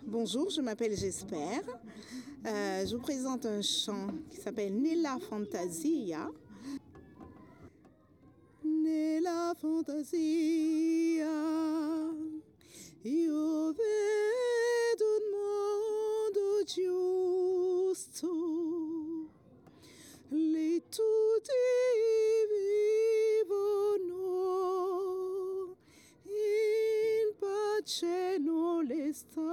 Bonjour, je m'appelle J'espère. Je vous présente un chant qui s'appelle Nella Fantasia. Nella Fantasia, io vedo un mondo giusto, lì tutti vivono in pace non le sta.